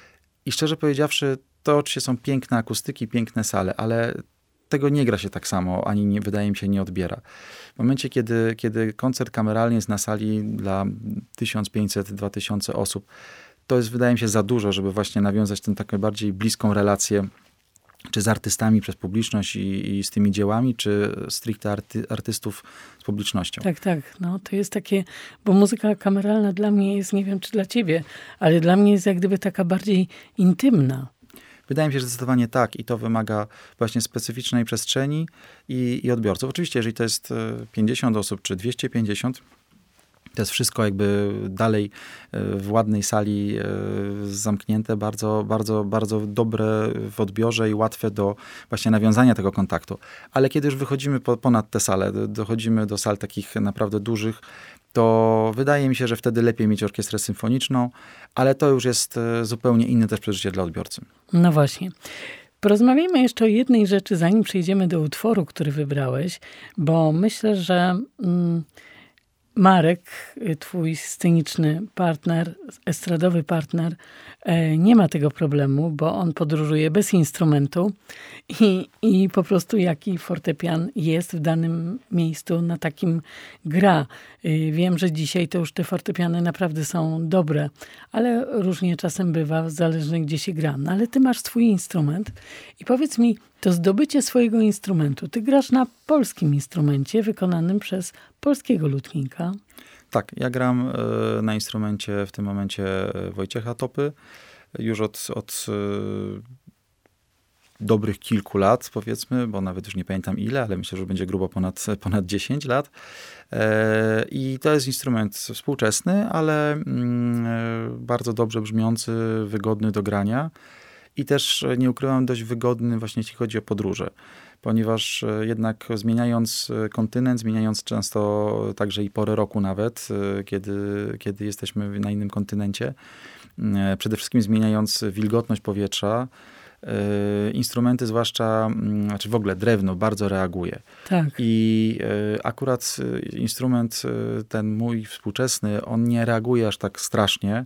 I szczerze powiedziawszy, to oczywiście są piękne akustyki, piękne sale, ale tego nie gra się tak samo, ani nie, wydaje mi się nie odbiera. W momencie, kiedy, kiedy koncert kameralny jest na sali dla tysiąc pięćset do dwa tysiące osób, to jest, wydaje mi się, za dużo, żeby właśnie nawiązać tę taką bardziej bliską relację czy z artystami przez publiczność i, i z tymi dziełami, czy stricte arty, artystów z publicznością. Tak, tak. No, to jest takie, bo muzyka kameralna dla mnie jest, nie wiem czy dla ciebie, ale dla mnie jest jak gdyby taka bardziej intymna. Wydaje mi się, że zdecydowanie tak i to wymaga właśnie specyficznej przestrzeni i, i odbiorców. Oczywiście, jeżeli to jest pięćdziesiąt osób czy dwieście pięćdziesiąt, to jest wszystko jakby dalej w ładnej sali zamknięte, bardzo, bardzo, bardzo dobre w odbiorze i łatwe do właśnie nawiązania tego kontaktu. Ale kiedy już wychodzimy po, ponad te sale, dochodzimy do sal takich naprawdę dużych, to wydaje mi się, że wtedy lepiej mieć orkiestrę symfoniczną, ale to już jest zupełnie inne też przeżycie dla odbiorcy. No właśnie. Porozmawiajmy jeszcze o jednej rzeczy, zanim przejdziemy do utworu, który wybrałeś, bo myślę, że mm, Marek, twój sceniczny partner, estradowy partner, nie ma tego problemu, bo on podróżuje bez instrumentu i, i po prostu jaki fortepian jest w danym miejscu, na takim gra. Wiem, że dzisiaj to już te fortepiany naprawdę są dobre, ale różnie czasem bywa, zależnie gdzie się gra. No, ale ty masz swój instrument i powiedz mi, to zdobycie swojego instrumentu. Ty grasz na polskim instrumencie wykonanym przez polskiego lutnika. Tak, ja gram y, na instrumencie w tym momencie Wojciecha Topy już od, od y, dobrych kilku lat, powiedzmy, bo nawet już nie pamiętam ile, ale myślę, że będzie grubo ponad, ponad dziesięć lat. E, I to jest instrument współczesny, ale y, bardzo dobrze brzmiący, wygodny do grania. I też, nie ukrywam, dość wygodny właśnie jeśli chodzi o podróże, ponieważ jednak zmieniając kontynent, zmieniając często także i porę roku nawet, kiedy, kiedy jesteśmy na innym kontynencie, przede wszystkim zmieniając wilgotność powietrza, instrumenty zwłaszcza, znaczy w ogóle drewno bardzo reaguje. Tak. I akurat instrument ten mój współczesny, on nie reaguje aż tak strasznie,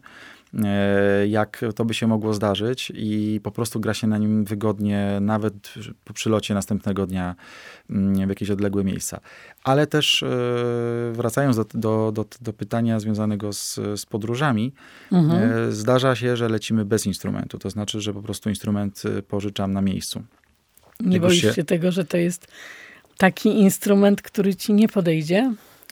jak to by się mogło zdarzyć i po prostu gra się na nim wygodnie, nawet po przylocie następnego dnia w jakieś odległe miejsca. Ale też wracając do, do, do, do pytania związanego z, z podróżami, mhm. zdarza się, że lecimy bez instrumentu. To znaczy, że po prostu instrument pożyczam na miejscu. Nie Jak boisz się... się tego, że to jest taki instrument, który ci nie podejdzie?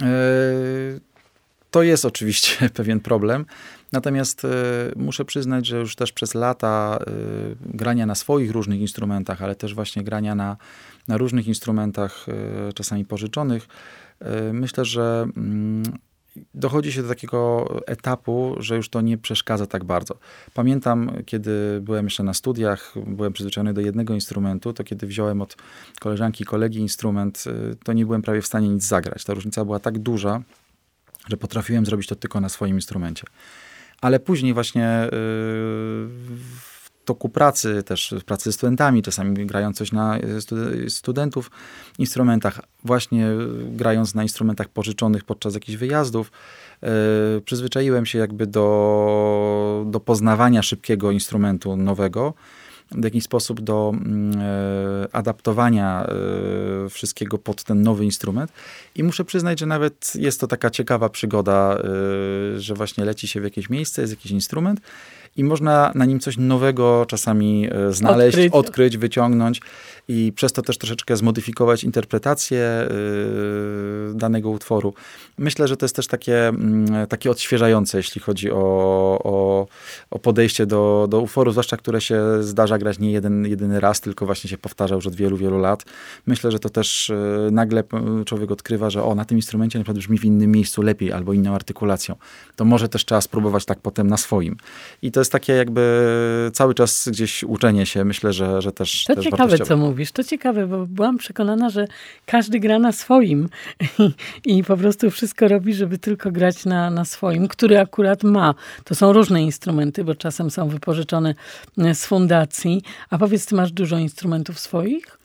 To jest oczywiście pewien problem. Natomiast y, muszę przyznać, że już też przez lata y, grania na swoich różnych instrumentach, ale też właśnie grania na, na różnych instrumentach, y, czasami pożyczonych, y, myślę, że y, dochodzi się do takiego etapu, że już to nie przeszkadza tak bardzo. Pamiętam, kiedy byłem jeszcze na studiach, byłem przyzwyczajony do jednego instrumentu, to kiedy wziąłem od koleżanki i kolegi instrument, y, to nie byłem prawie w stanie nic zagrać. Ta różnica była tak duża, że potrafiłem zrobić to tylko na swoim instrumencie. Ale później właśnie yy, w toku pracy, też w pracy z studentami, czasami grając coś na stud- studentów instrumentach, właśnie grając na instrumentach pożyczonych podczas jakichś wyjazdów, yy, przyzwyczaiłem się jakby do, do poznawania szybkiego instrumentu nowego w jakiś sposób do e, adaptowania e, wszystkiego pod ten nowy instrument. I muszę przyznać, że nawet jest to taka ciekawa przygoda, e, że właśnie leci się w jakieś miejsce, jest jakiś instrument i można na nim coś nowego czasami e, znaleźć, Odkryć. odkryć, wyciągnąć i przez to też troszeczkę zmodyfikować interpretację e, danego utworu. Myślę, że to jest też takie, mm, takie odświeżające, jeśli chodzi o, o, o podejście do, do utworu, zwłaszcza które się zdarza grać nie jeden, jedyny raz, tylko właśnie się powtarza już od wielu, wielu lat. Myślę, że to też e, nagle człowiek odkrywa, że o, na tym instrumencie na przykład brzmi w innym miejscu lepiej albo inną artykulacją. To może też trzeba spróbować tak potem na swoim. I to jest takie jakby cały czas gdzieś uczenie się. Myślę, że, że też To też ciekawe, wartościowe. co mówisz. To ciekawe, bo byłam przekonana, że każdy gra na swoim i, i po prostu wszystko robi, żeby tylko grać na, na swoim, który akurat ma. To są różne instrumenty, bo czasem są wypożyczone z fundacji. A powiedz, ty masz dużo instrumentów swoich?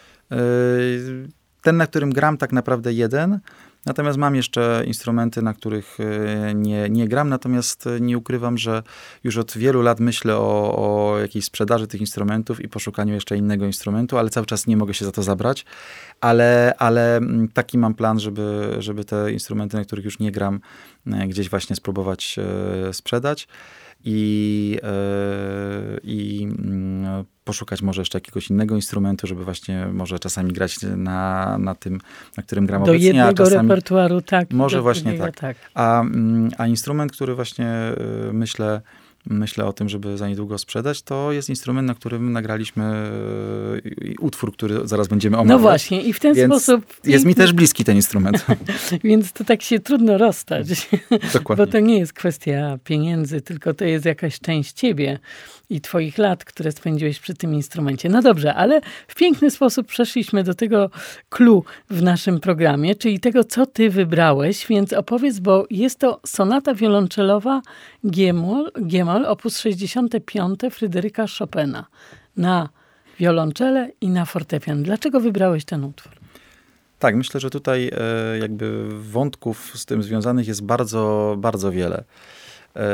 Ten, na którym gram, tak naprawdę jeden. Natomiast mam jeszcze instrumenty, na których nie, nie gram, natomiast nie ukrywam, że już od wielu lat myślę o, o jakiejś sprzedaży tych instrumentów i poszukaniu jeszcze innego instrumentu, ale cały czas nie mogę się za to zabrać. Ale, ale taki mam plan, żeby, żeby te instrumenty, na których już nie gram, gdzieś właśnie spróbować sprzedać i, i poszukać może jeszcze jakiegoś innego instrumentu, żeby właśnie może czasami grać na, na tym, na którym gram do obecnie, a jednego czasami repertuaru, tak. może właśnie drugiego, tak. tak. A, a instrument, który właśnie myślę, myślę o tym, żeby za niedługo sprzedać, to jest instrument, na którym nagraliśmy utwór, który zaraz będziemy omawiać. No właśnie i w ten Więc sposób... jest mi też bliski ten instrument. Więc to tak się trudno rozstać. Dokładnie. Bo to nie jest kwestia pieniędzy, tylko to jest jakaś część ciebie i twoich lat, które spędziłeś przy tym instrumencie. No dobrze, ale w piękny sposób przeszliśmy do tego clue w naszym programie, czyli tego, co ty wybrałeś, więc opowiedz, bo jest to sonata wiolonczelowa G-moll, G-moll opus sześćdziesiąte piąte Fryderyka Chopina na wiolonczele i na fortepian. Dlaczego wybrałeś ten utwór? Tak, myślę, że tutaj e, jakby wątków z tym związanych jest bardzo, bardzo wiele. E,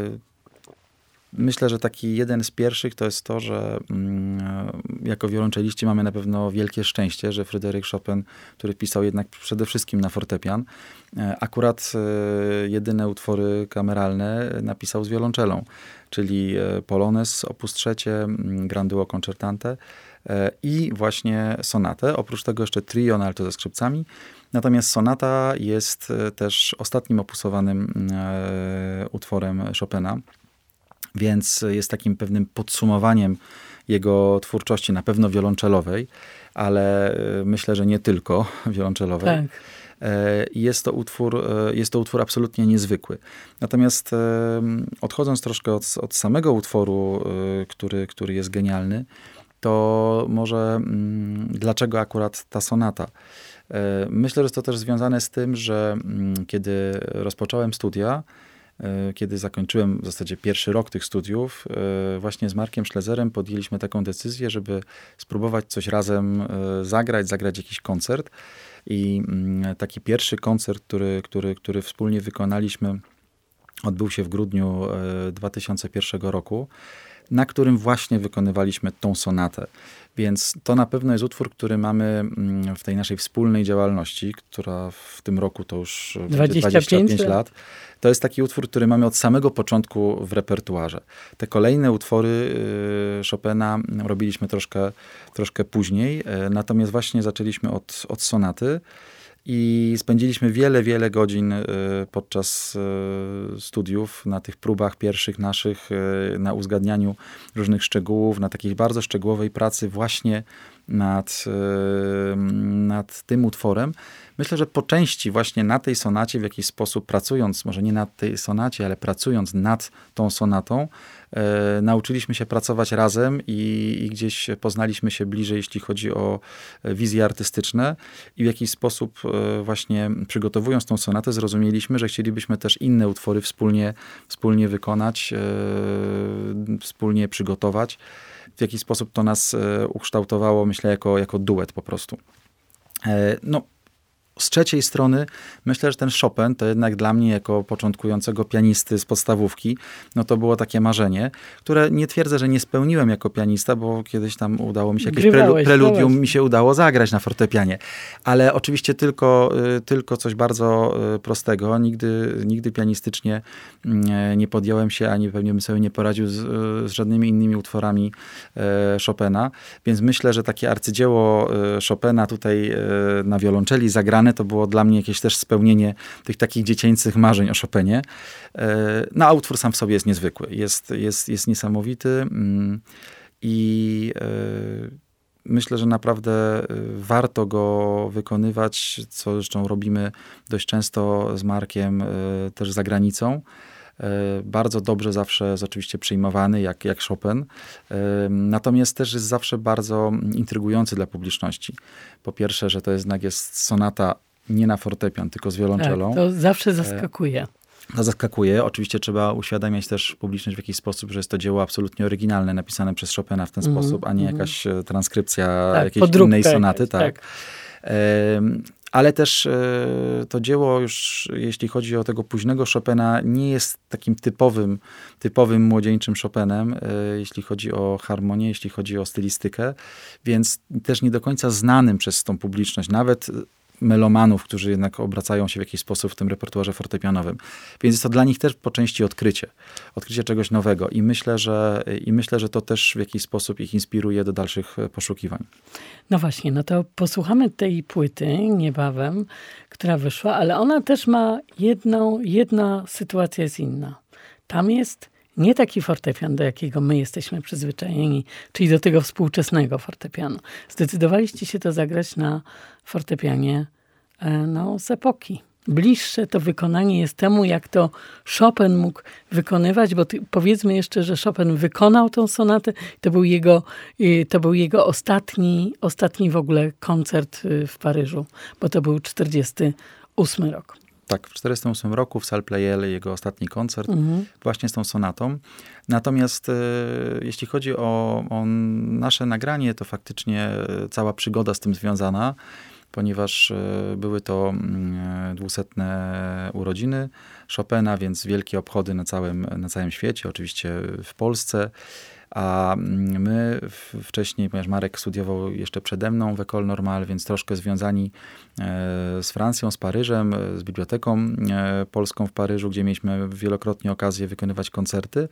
Myślę, że taki jeden z pierwszych to jest to, że mm, jako wiolonczeliści mamy na pewno wielkie szczęście, że Fryderyk Chopin, który pisał jednak przede wszystkim na fortepian, akurat e, jedyne utwory kameralne napisał z wiolonczelą, czyli Polones opus trzecie, Granduo Concertante e, i właśnie sonatę. Oprócz tego jeszcze trio na alto ze skrzypcami. Natomiast sonata jest też ostatnim opusowanym e, utworem Chopina. Więc jest takim pewnym podsumowaniem jego twórczości, na pewno wiolonczelowej, ale myślę, że nie tylko wiolonczelowej. Tak. Jest to utwór, jest to utwór absolutnie niezwykły. Natomiast odchodząc troszkę od, od samego utworu, który, który jest genialny, to może dlaczego akurat ta sonata? Myślę, że jest to też związane z tym, że kiedy rozpocząłem studia, kiedy zakończyłem w zasadzie pierwszy rok tych studiów, właśnie z Markiem Szlezerem podjęliśmy taką decyzję, żeby spróbować coś razem zagrać, zagrać jakiś koncert. I taki pierwszy koncert, który, który, który wspólnie wykonaliśmy, odbył się w grudniu dwa tysiące pierwszego roku, na którym właśnie wykonywaliśmy tą sonatę. Więc to na pewno jest utwór, który mamy w tej naszej wspólnej działalności, która w tym roku to już dwadzieścia pięć lat. To jest taki utwór, który mamy od samego początku w repertuarze. Te kolejne utwory Chopina robiliśmy troszkę, troszkę później, natomiast właśnie zaczęliśmy od, od sonaty. I spędziliśmy wiele, wiele godzin podczas studiów na tych próbach pierwszych naszych, na uzgadnianiu różnych szczegółów, na takiej bardzo szczegółowej pracy właśnie nad, nad tym utworem. Myślę, że po części właśnie na tej sonacie w jakiś sposób pracując, może nie nad tej sonacie, ale pracując nad tą sonatą, e, nauczyliśmy się pracować razem i, i gdzieś poznaliśmy się bliżej, jeśli chodzi o wizje artystyczne i w jakiś sposób e, właśnie przygotowując tą sonatę zrozumieliśmy, że chcielibyśmy też inne utwory wspólnie, wspólnie wykonać, e, wspólnie przygotować. W jakiś sposób to nas e, ukształtowało, myślę, jako, jako duet po prostu. E, no, z trzeciej strony myślę, że ten Chopin to jednak dla mnie jako początkującego pianisty z podstawówki, no to było takie marzenie, które nie twierdzę, że nie spełniłem jako pianista, bo kiedyś tam udało mi się jakieś prelu- preludium mi się udało zagrać na fortepianie. Ale oczywiście tylko, tylko coś bardzo prostego. Nigdy, nigdy pianistycznie nie podjąłem się, ani pewnie bym sobie nie poradził z, z żadnymi innymi utworami Chopina. Więc myślę, że takie arcydzieło Chopina tutaj na wiolonczeli zagrane to było dla mnie jakieś też spełnienie tych takich dziecięcych marzeń o Chopinie. No a utwór sam w sobie jest niezwykły. Jest, jest, jest niesamowity i myślę, że naprawdę warto go wykonywać, co zresztą robimy dość często z Markiem też za granicą. Bardzo dobrze zawsze jest oczywiście przyjmowany, jak, jak Chopin. Natomiast też jest zawsze bardzo intrygujący dla publiczności. Po pierwsze, że to jednak jest sonata nie na fortepian, tylko z wiolonczelą. Tak, to zawsze zaskakuje. To zaskakuje. Oczywiście trzeba uświadamiać też publiczność w jakiś sposób, że jest to dzieło absolutnie oryginalne, napisane przez Chopina w ten mm, sposób, a nie mm. jakaś transkrypcja tak, jakiejś innej sonaty. Jakaś, tak. tak. Ale też to dzieło już, jeśli chodzi o tego późnego Chopina, nie jest takim typowym, typowym młodzieńczym Chopinem, jeśli chodzi o harmonię, jeśli chodzi o stylistykę, więc też nie do końca znanym przez tą publiczność, nawet melomanów, którzy jednak obracają się w jakiś sposób w tym repertuarze fortepianowym. Więc jest to dla nich też po części odkrycie. Odkrycie czegoś nowego. I myślę, że, i myślę, że to też w jakiś sposób ich inspiruje do dalszych poszukiwań. No właśnie, no to posłuchamy tej płyty niebawem, która wyszła, ale ona też ma jedną, jedna sytuacja jest inna. Tam jest nie taki fortepian, do jakiego my jesteśmy przyzwyczajeni, czyli do tego współczesnego fortepianu. Zdecydowaliście się to zagrać na fortepianie no, z epoki. Bliższe to wykonanie jest temu, jak to Chopin mógł wykonywać, bo ty, powiedzmy jeszcze, że Chopin wykonał tą sonatę. To był jego, to był jego ostatni, ostatni w ogóle koncert w Paryżu, bo to był czterdziesty ósmy rok. Tak, w czterdziestym ósmym roku w Salle Pleyel jego ostatni koncert mhm. właśnie z tą sonatą. Natomiast e, jeśli chodzi o, o nasze nagranie, to faktycznie cała przygoda z tym związana, ponieważ e, były to e, dwusetne urodziny Chopina, więc wielkie obchody na całym, na całym świecie, oczywiście w Polsce. A my wcześniej, ponieważ Marek studiował jeszcze przede mną w École Normale, więc troszkę związani z Francją, z Paryżem, z Biblioteką Polską w Paryżu, gdzie mieliśmy wielokrotnie okazję wykonywać koncerty.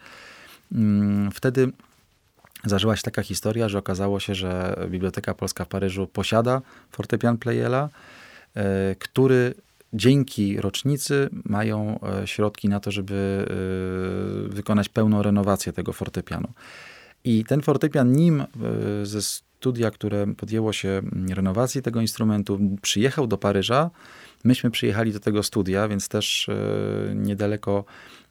Wtedy zażyła się taka historia, że okazało się, że Biblioteka Polska w Paryżu posiada fortepian Pleyela, który dzięki rocznicy mają środki na to, żeby wykonać pełną renowację tego fortepianu. I ten fortepian, nim ze studia, które podjęło się renowacji tego instrumentu, przyjechał do Paryża, myśmy przyjechali do tego studia, więc też niedaleko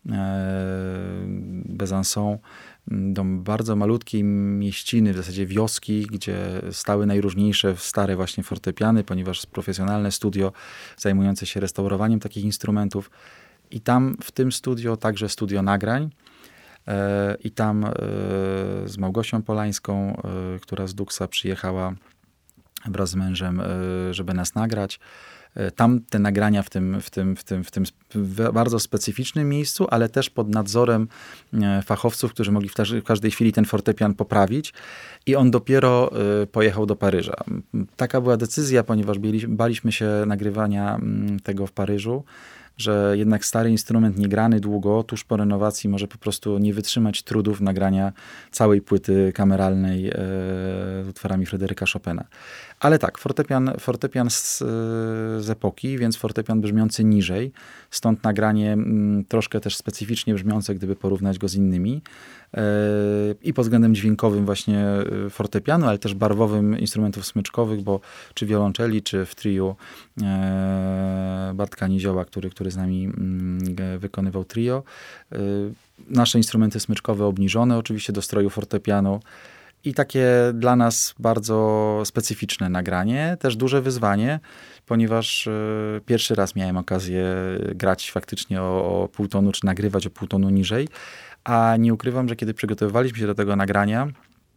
Besançon, do bardzo malutkiej mieściny, w zasadzie wioski, gdzie stały najróżniejsze stare właśnie fortepiany, ponieważ profesjonalne studio zajmujące się restaurowaniem takich instrumentów. I tam w tym studio także studio nagrań. I tam z Małgosią Polańską, która z Duxa przyjechała wraz z mężem, żeby nas nagrać. Tam te nagrania w tym, w tym, w tym, w tym bardzo specyficznym miejscu, ale też pod nadzorem fachowców, którzy mogli w każdej chwili ten fortepian poprawić. I on dopiero pojechał do Paryża. Taka była decyzja, ponieważ baliśmy się nagrywania tego w Paryżu, że jednak stary instrument niegrany długo, tuż po renowacji może po prostu nie wytrzymać trudów nagrania całej płyty kameralnej e, z utworami Fryderyka Chopina. Ale tak, fortepian, fortepian z, z epoki, więc fortepian brzmiący niżej, stąd nagranie m, troszkę też specyficznie brzmiące, gdyby porównać go z innymi. E, I pod względem dźwiękowym właśnie fortepianu, ale też barwowym instrumentów smyczkowych, bo czy wiolonczeli, czy w trio e, Bartka Nizioła, który, który z nami m, wykonywał trio. E, nasze instrumenty smyczkowe obniżone oczywiście do stroju fortepianu. I takie dla nas bardzo specyficzne nagranie, też duże wyzwanie, ponieważ y, pierwszy raz miałem okazję grać faktycznie o, o pół tonu, czy nagrywać o pół tonu niżej, a nie ukrywam, że kiedy przygotowywaliśmy się do tego nagrania,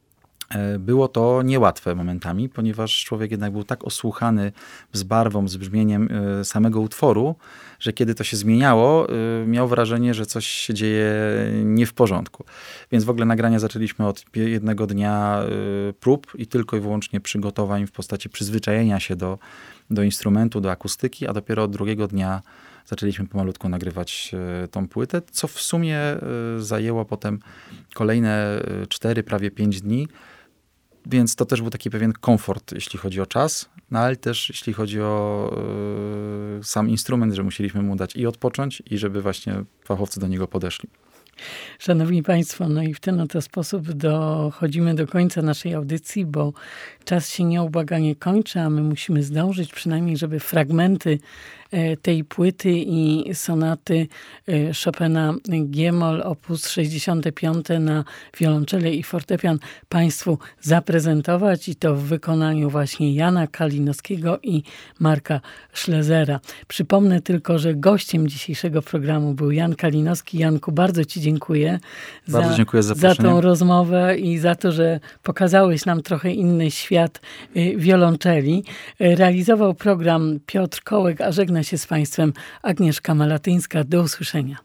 Było to niełatwe momentami, ponieważ człowiek jednak był tak osłuchany z barwą, z brzmieniem samego utworu, że kiedy to się zmieniało, miał wrażenie, że coś się dzieje nie w porządku. Więc w ogóle nagrania zaczęliśmy od jednego dnia prób i tylko i wyłącznie przygotowań w postaci przyzwyczajenia się do, do instrumentu, do akustyki, a dopiero od drugiego dnia zaczęliśmy pomalutku nagrywać tą płytę, co w sumie zajęło potem kolejne cztery, prawie pięć dni. Więc to też był taki pewien komfort, jeśli chodzi o czas, no ale też jeśli chodzi o y, sam instrument, że musieliśmy mu dać i odpocząć, i żeby właśnie fachowcy do niego podeszli. Szanowni Państwo, no i w ten oto sposób dochodzimy do końca naszej audycji, bo czas się nieubłaganie kończy, a my musimy zdążyć przynajmniej, żeby fragmenty tej płyty i sonaty Chopina G-moll opus sześćdziesiąte piąte na wiolonczele i fortepian Państwu zaprezentować i to w wykonaniu właśnie Jana Kalinowskiego i Marka Schlezera. Przypomnę tylko, że gościem dzisiejszego programu był Jan Kalinowski. Janku, bardzo Ci dziękuję, bardzo za, dziękuję za, za tą rozmowę i za to, że pokazałeś nam trochę inny świat wiolonczeli. Realizował program Piotr Kołek, a żegna się z Państwem Agnieszka Malatyńska. Do usłyszenia.